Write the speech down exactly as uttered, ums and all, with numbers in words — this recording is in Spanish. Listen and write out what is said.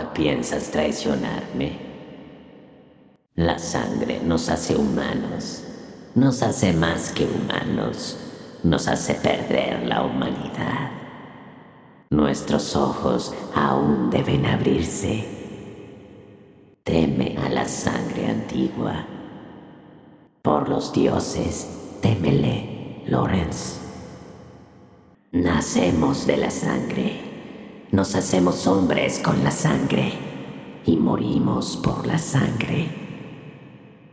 ahora piensas traicionarme. La sangre nos hace humanos, nos hace más que humanos, nos hace perder la humanidad. Nuestros ojos aún deben abrirse. Teme a la sangre antigua. Por los dioses, témele, Lorenz. Nacemos de la sangre, nos hacemos hombres con la sangre y morimos por la sangre.